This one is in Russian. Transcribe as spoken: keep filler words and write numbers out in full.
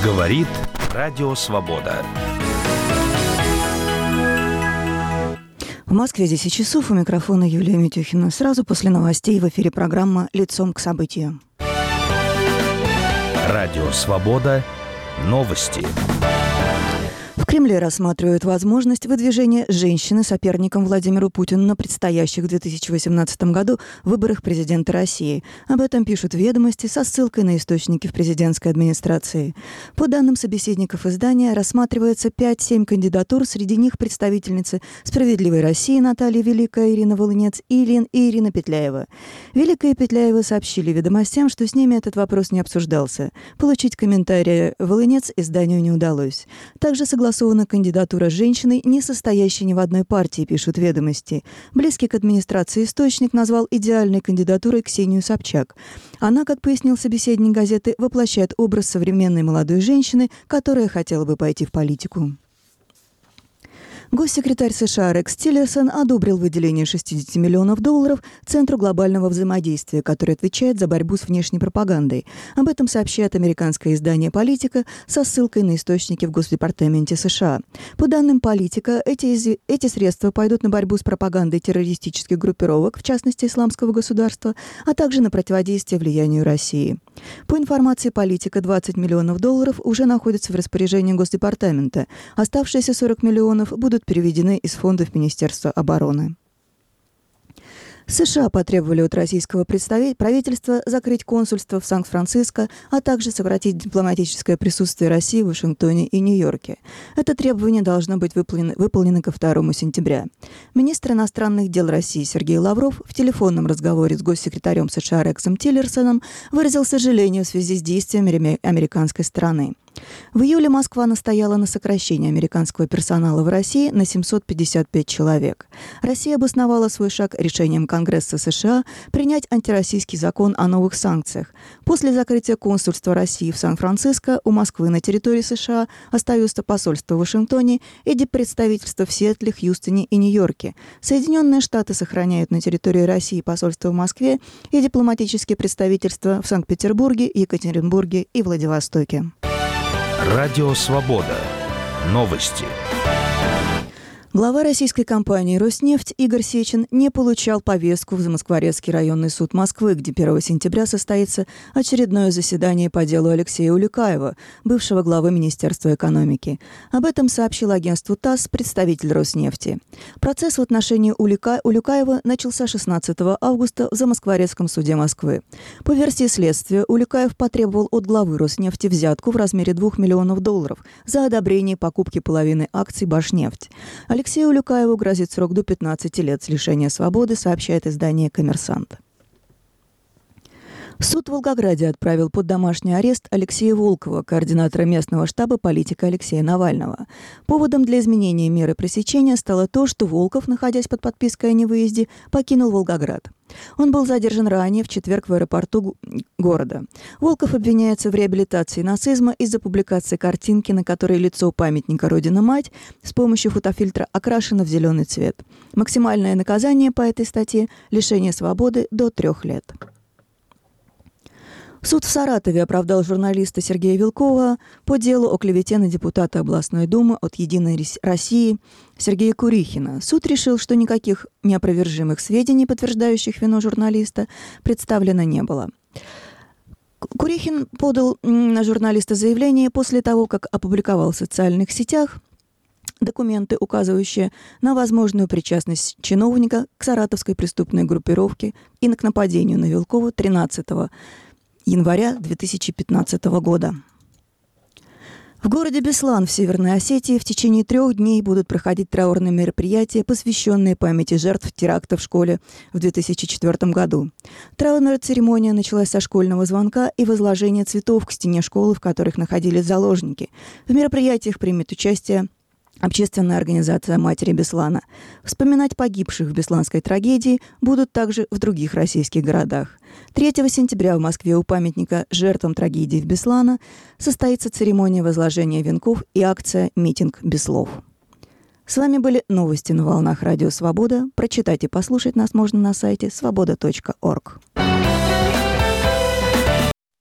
Говорит Радио Свобода. В Москве десять часов, у микрофона Юлия Митюхина. Сразу после новостей в эфире программа «Лицом к событию». Радио Свобода. Новости. В Кремле рассматривают возможность выдвижения женщины соперником Владимиру Путину на предстоящих в две тысячи восемнадцатом году выборах президента России. Об этом пишут «Ведомости» со ссылкой на источники в президентской администрации. По данным собеседников издания, рассматривается пять-семь кандидатур, среди них представительницы «Справедливой России» Наталья Великая, Ирина Волынец и Ирина Петляева. Великая и Петляева сообщили «Ведомостям», что с ними этот вопрос не обсуждался. Получить комментарии Волынец изданию не удалось. Также согласовано кандидатура женщины, не состоящей ни в одной партии, пишут «Ведомости». Близкий к администрации источник назвал идеальной кандидатурой Ксению Собчак. Она, как пояснил собеседник газеты, воплощает образ современной молодой женщины, которая хотела бы пойти в политику. Госсекретарь США Рекс Тиллерсон одобрил выделение шестьдесят миллионов долларов Центру глобального взаимодействия, который отвечает за борьбу с внешней пропагандой. Об этом сообщает американское издание «Политика» со ссылкой на источники в Госдепартаменте США. По данным «Политика», эти, эти средства пойдут на борьбу с пропагандой террористических группировок, в частности Исламского государства, а также на противодействие влиянию России. По информации «Политика», двадцать миллионов долларов уже находятся в распоряжении Госдепартамента. Оставшиеся сорок миллионов будут переведены из фондов Министерства обороны. США потребовали от российского правительства закрыть консульство в Сан-Франциско, а также сократить дипломатическое присутствие России в Вашингтоне и Нью-Йорке. Это требование должно быть выполнено, выполнено ко второму сентября. Министр иностранных дел России Сергей Лавров в телефонном разговоре с госсекретарем США Рексом Тиллерсоном выразил сожаление в связи с действиями американской стороны. В июле Москва настояла на сокращении американского персонала в России на семьсот пятьдесят пять человек. Россия обосновала свой шаг решением Конгресса США принять антироссийский закон о новых санкциях. После закрытия консульства России в Сан-Франциско у Москвы на территории США остаются посольства в Вашингтоне и диппредставительства в Сиэтле, Хьюстоне и Нью-Йорке. Соединенные Штаты сохраняют на территории России посольства в Москве и дипломатические представительства в Санкт-Петербурге, Екатеринбурге и Владивостоке. Радио Свобода. Новости. Глава российской компании «Роснефть» Игорь Сечин не получал повестку в Замоскворецкий районный суд Москвы, где первого сентября состоится очередное заседание по делу Алексея Улюкаева, бывшего главы Министерства экономики. Об этом сообщил агентству ТАСС представитель «Роснефти». Процесс в отношении Улюка... Улюкаева начался шестнадцатого августа в Замоскворецком суде Москвы. По версии следствия, Улюкаев потребовал от главы «Роснефти» взятку в размере двух миллионов долларов за одобрение покупки половины акций «Башнефть». Алексею Улюкаеву грозит срок до пятнадцати лет с лишения свободы, сообщает издание «Коммерсант». Суд в Волгограде отправил под домашний арест Алексея Волкова, координатора местного штаба политика Алексея Навального. Поводом для изменения меры пресечения стало то, что Волков, находясь под подпиской о невыезде, покинул Волгоград. Он был задержан ранее в четверг в аэропорту города. Волков обвиняется в реабилитации нацизма из-за публикации картинки, на которой лицо памятника «Родина-мать» с помощью фотофильтра окрашено в зеленый цвет. Максимальное наказание по этой статье – лишение свободы до трех лет. Суд в Саратове оправдал журналиста Сергея Вилкова по делу о клевете на депутата областной думы от «Единой России» Сергея Курихина. Суд решил, что никаких неопровержимых сведений, подтверждающих вину журналиста, представлено не было. Курихин подал на журналиста заявление после того, как опубликовал в социальных сетях документы, указывающие на возможную причастность чиновника к саратовской преступной группировке и к нападению на Вилкова тринадцатого января две тысячи пятнадцатого года. В городе Беслан в Северной Осетии в течение трех дней будут проходить траурные мероприятия, посвященные памяти жертв теракта в школе в две тысячи четвёртом году. Траурная церемония началась со школьного звонка и возложения цветов к стене школы, в которых находились заложники. В мероприятиях примет участие общественная организация «Матери Беслана». Вспоминать погибших в бесланской трагедии будут также в других российских городах. третьего сентября в Москве у памятника жертвам трагедии в Беслана состоится церемония возложения венков и акция «Митинг без слов». С вами были новости на волнах Радио Свобода. Прочитать и послушать нас можно на сайте свобода точка орг.